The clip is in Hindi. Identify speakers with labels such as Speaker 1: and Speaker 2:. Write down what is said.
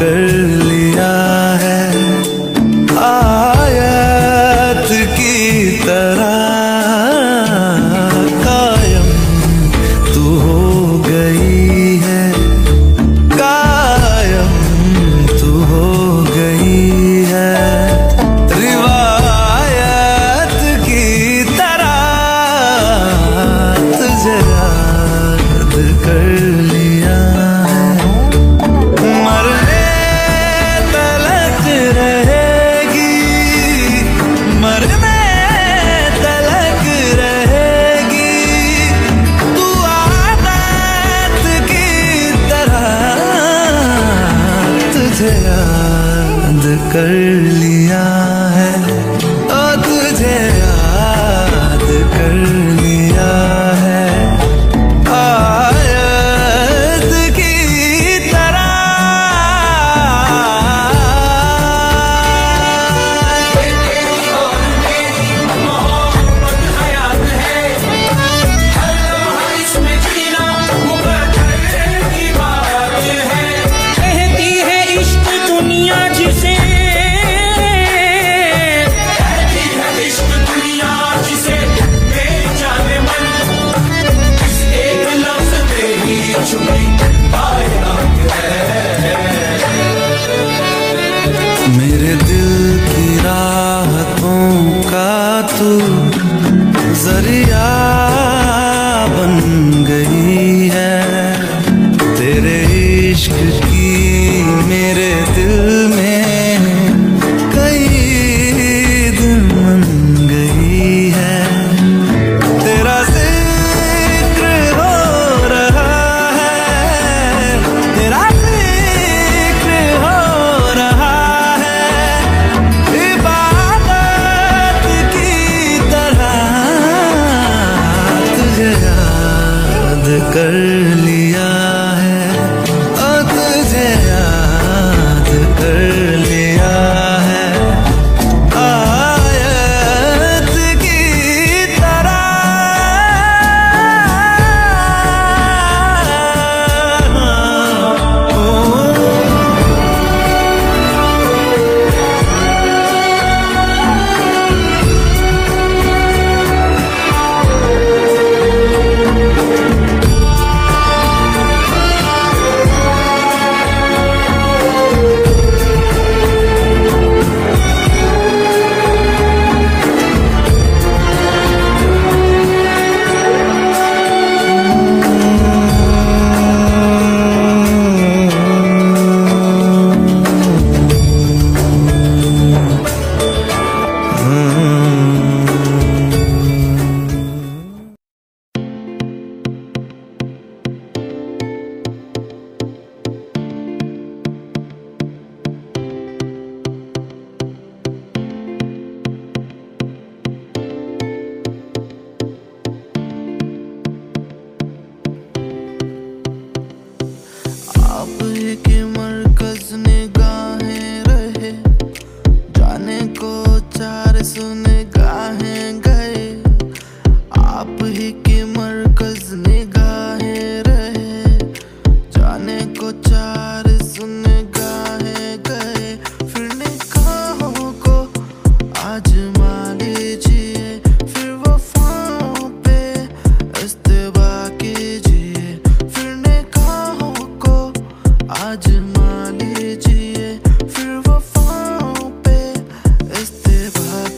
Speaker 1: कर लिया है, आयत की तरह कायम तू हो गई है, कायम तू हो गई है, रिवायत की तरह तुझे याद कर लिया है। मरने तलक रहेगी, मरने तलक रहेगी, तू आदत की तरह तुझे याद कर लिया है, ओ तुझे याद कर लिया है, आयत की तरह।
Speaker 2: कहती है इश्क दुनिया जिसे, बेजाने मन इस एक लफ्ज़ में ही छुपी कायनात है।
Speaker 1: मेरे दिल की राहतों का तू जरिया बन गई है, तेरे इश्क की मेरे दिल में कई दिन बन गई है, तेरा जिक्र हो रहा है, तेरा जिक्र हो रहा है, इबादत की तरह तुझे याद कर लिया है, ओ तुझे याद कर लिया है, आयत की तरह।
Speaker 3: आप ही के मरकज निगाहें रहे, जाने को चार सुनगाहें गए, आप ही के मरकज निगाहें रहे, जाने को चार सुनगाहें गए, फिर निगाहों को आजमा लीजिए, फिर वफाओं पे इस्तेबा कीजिए, फिर निगाहों को आजमा लीजिए, फिर वफाओं पे इस्तेबा